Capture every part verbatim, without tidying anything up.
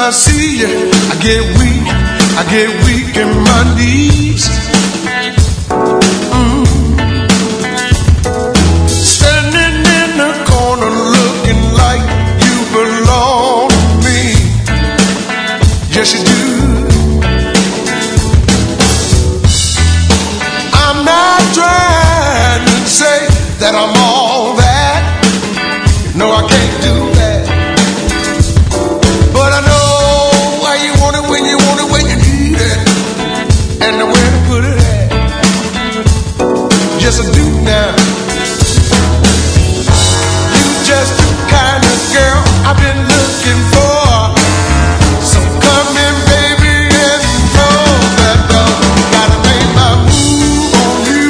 I see you, I get weak, I get weak in my knees. Mm. Standing in the corner looking like you belong to me. Yes, you do. I'm not trying to say that I'm all that. No, I can't do that. But I know why you want it, when you want it, when you need it, and where to put it at. Just a do now. You just the kind of girl I've been looking for. So come in, baby, and close that door. Gotta make my move on you.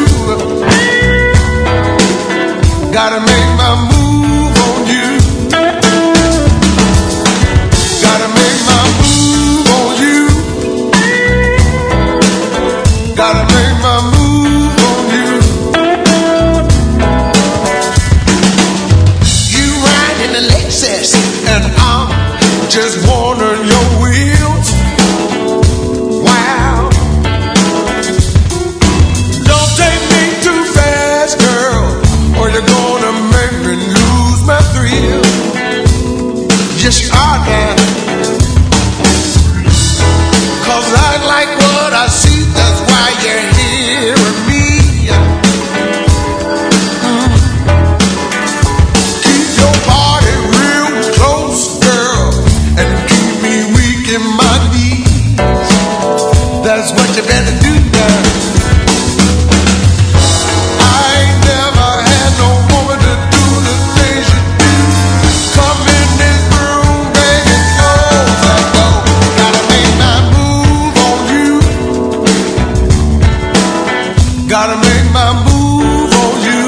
Gotta make my move on you. Gotta make my move on you. Gotta make my move on you. You ride in the Lexus and I'm just one on your wheels. Wow. Don't take me too fast, girl, or you're gonna make me lose my thrill. Yes, you are now. Cause I like what I see, that's why you're hearing me. Mm. Keep your body real close, girl, and keep me weak in my knees. That's what you better do now. I ain't never had no woman to do the things you do. Come in this room, baby, close that door. Gotta make my move on you. Gotta make my move on you.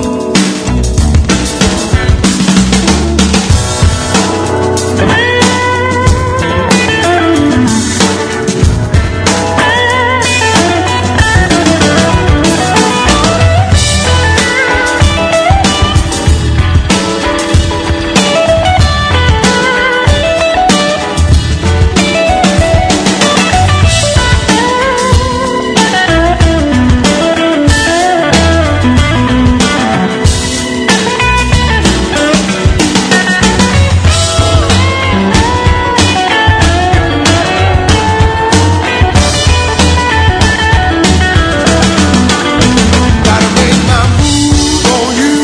Gotta make my move on you.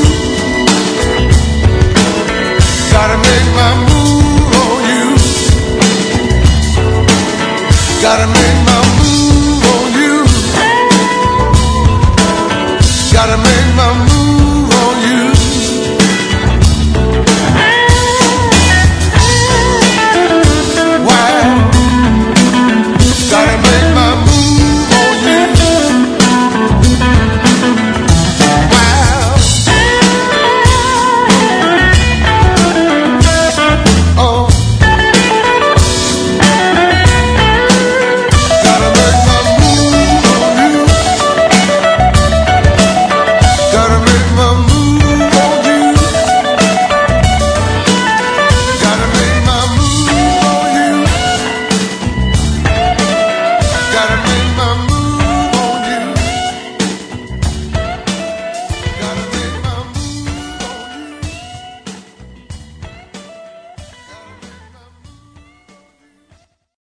Gotta make my move on you. Gotta make